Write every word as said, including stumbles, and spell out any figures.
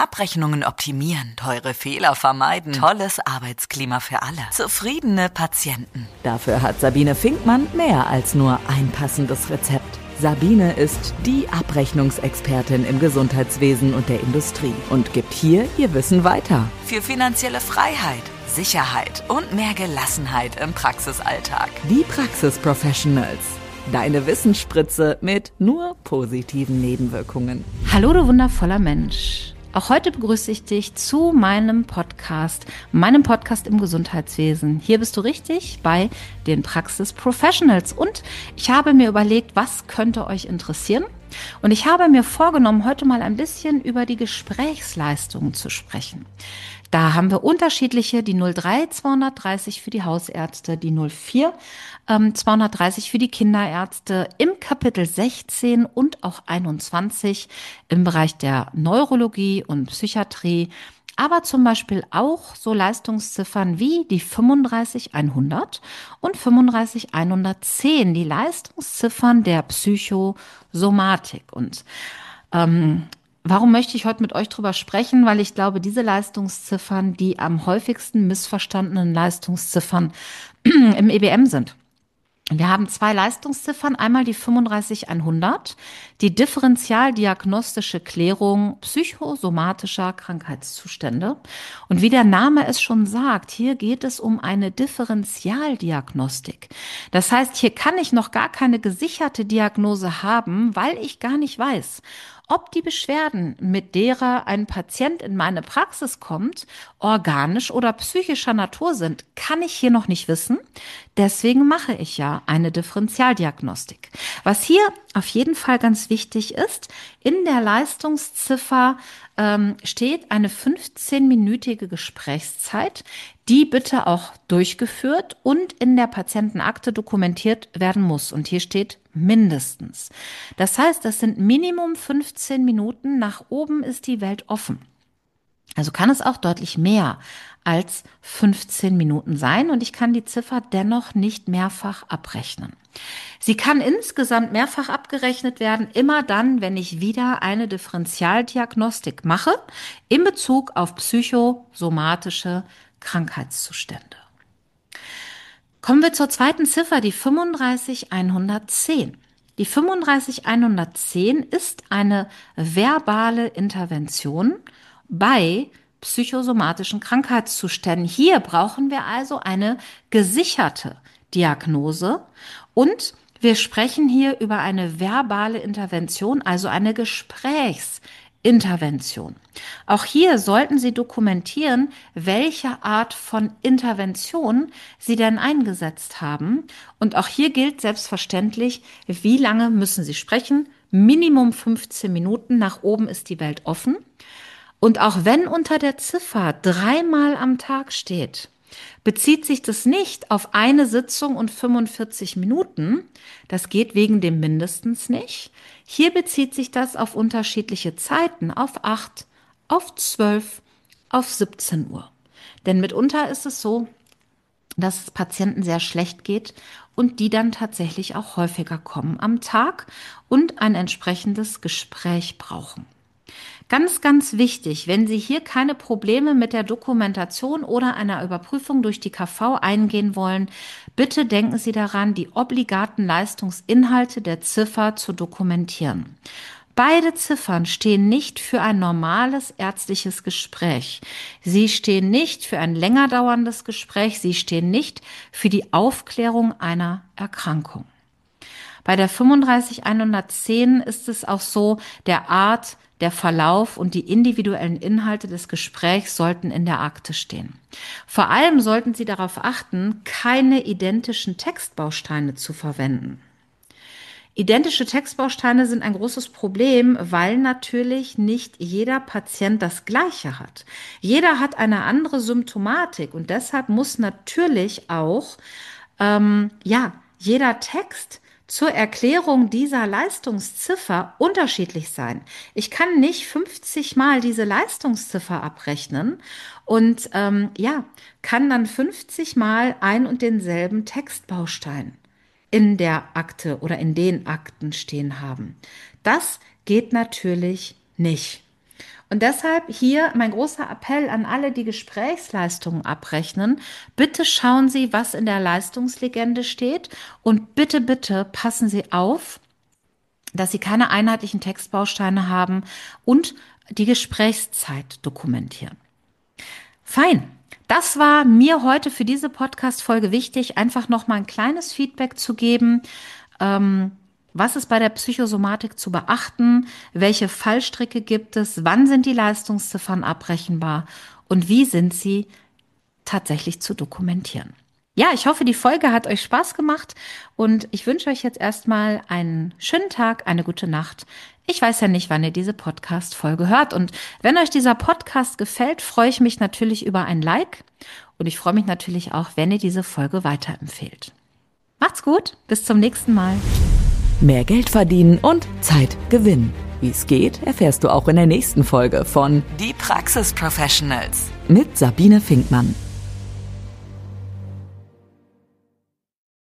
Abrechnungen optimieren, teure Fehler vermeiden, tolles Arbeitsklima für alle, zufriedene Patienten. Dafür hat Sabine Finkmann mehr als nur ein passendes Rezept. Sabine ist die Abrechnungsexpertin im Gesundheitswesen und der Industrie und gibt hier ihr Wissen weiter. Für finanzielle Freiheit, Sicherheit und mehr Gelassenheit im Praxisalltag. Die Praxis-Professionals. Deine Wissensspritze mit nur positiven Nebenwirkungen. Hallo, du wundervoller Mensch. Auch heute begrüße ich dich zu meinem Podcast, meinem Podcast im Gesundheitswesen. Hier bist du richtig bei den Praxis Professionals und ich habe mir überlegt, was könnte euch interessieren? Und ich habe mir vorgenommen, heute mal ein bisschen über die Gesprächsleistungen zu sprechen. Da haben wir unterschiedliche, die null drei zweihundertdreißig für die Hausärzte, die null vier ähm, zweihundertdreißig für die Kinderärzte, im Kapitel sechzehn und auch einundzwanzig im Bereich der Neurologie und Psychiatrie, aber zum Beispiel auch so Leistungsziffern wie die fünfunddreißig hundert und fünfunddreißig hundertzehn, die Leistungsziffern der Psychosomatik. Und ähm, warum möchte ich heute mit euch drüber sprechen? Weil ich glaube, diese Leistungsziffern die am häufigsten missverstandenen Leistungsziffern im E B M sind. Wir haben zwei Leistungsziffern, einmal die fünfunddreißig hundert, die differentialdiagnostische Klärung psychosomatischer Krankheitszustände. Und wie der Name es schon sagt, hier geht es um eine Differentialdiagnostik. Das heißt, hier kann ich noch gar keine gesicherte Diagnose haben, weil ich gar nicht weiß, ob die Beschwerden, mit derer ein Patient in meine Praxis kommt, organisch oder psychischer Natur sind, kann ich hier noch nicht wissen. Deswegen mache ich ja eine Differentialdiagnostik. Was hier auf jeden Fall ganz wichtig ist, in der Leistungsziffer ähm, steht eine fünfzehnminütige Gesprächszeit, die bitte auch durchgeführt und in der Patientenakte dokumentiert werden muss. Und hier steht mindestens. Das heißt, das sind Minimum fünfzehn Minuten. Nach oben ist die Welt offen. Also kann es auch deutlich mehr als fünfzehn Minuten sein und ich kann die Ziffer dennoch nicht mehrfach abrechnen. Sie kann insgesamt mehrfach abgerechnet werden, immer dann, wenn ich wieder eine Differentialdiagnostik mache in Bezug auf psychosomatische Krankheitszustände. Kommen wir zur zweiten Ziffer, die fünfunddreißig hundertzehn. Die fünfunddreißig hundertzehn ist eine verbale Intervention bei psychosomatischen Krankheitszuständen. Hier brauchen wir also eine gesicherte Diagnose und wir sprechen hier über eine verbale Intervention, also eine Gesprächsintervention. Auch hier sollten Sie dokumentieren, welche Art von Intervention Sie denn eingesetzt haben. Und auch hier gilt selbstverständlich, wie lange müssen Sie sprechen? Minimum fünfzehn Minuten, nach oben ist die Welt offen. Und auch wenn unter der Ziffer dreimal am Tag steht, bezieht sich das nicht auf eine Sitzung und fünfundvierzig Minuten. Das geht wegen dem mindestens nicht. Hier bezieht sich das auf unterschiedliche Zeiten, auf acht, auf zwölf, auf siebzehn Uhr. Denn mitunter ist es so, dass es Patienten sehr schlecht geht und die dann tatsächlich auch häufiger kommen am Tag und ein entsprechendes Gespräch brauchen. Ganz, ganz wichtig, wenn Sie hier keine Probleme mit der Dokumentation oder einer Überprüfung durch die K V eingehen wollen, bitte denken Sie daran, die obligaten Leistungsinhalte der Ziffer zu dokumentieren. Beide Ziffern stehen nicht für ein normales ärztliches Gespräch. Sie stehen nicht für ein länger dauerndes Gespräch. Sie stehen nicht für die Aufklärung einer Erkrankung. Bei der fünfunddreißig hundertzehn ist es auch so, der Art, der Verlauf und die individuellen Inhalte des Gesprächs sollten in der Akte stehen. Vor allem sollten Sie darauf achten, keine identischen Textbausteine zu verwenden. Identische Textbausteine sind ein großes Problem, weil natürlich nicht jeder Patient das Gleiche hat. Jeder hat eine andere Symptomatik und deshalb muss natürlich auch ähm, ja jeder Text zur Erklärung dieser Leistungsziffer unterschiedlich sein. Ich kann nicht fünfzig Mal diese Leistungsziffer abrechnen und ähm, ja, kann dann fünfzig Mal ein und denselben Textbaustein in der Akte oder in den Akten stehen haben. Das geht natürlich nicht. Und deshalb hier mein großer Appell an alle, die Gesprächsleistungen abrechnen. Bitte schauen Sie, was in der Leistungslegende steht und bitte, bitte passen Sie auf, dass Sie keine einheitlichen Textbausteine haben und die Gesprächszeit dokumentieren. Fein. Das war mir heute für diese Podcast-Folge wichtig, einfach nochmal ein kleines Feedback zu geben. Ähm, was ist bei der Psychosomatik zu beachten? Welche Fallstricke gibt es? Wann sind die Leistungsziffern abrechenbar? Und wie sind sie tatsächlich zu dokumentieren? Ja, ich hoffe, die Folge hat euch Spaß gemacht und ich wünsche euch jetzt erstmal einen schönen Tag, eine gute Nacht. Ich weiß ja nicht, wann ihr diese Podcast-Folge hört und wenn euch dieser Podcast gefällt, freue ich mich natürlich über ein Like und ich freue mich natürlich auch, wenn ihr diese Folge weiterempfehlt. Macht's gut, bis zum nächsten Mal. Mehr Geld verdienen und Zeit gewinnen. Wie es geht, erfährst du auch in der nächsten Folge von Die Praxis Professionals mit Sabine Finkmann.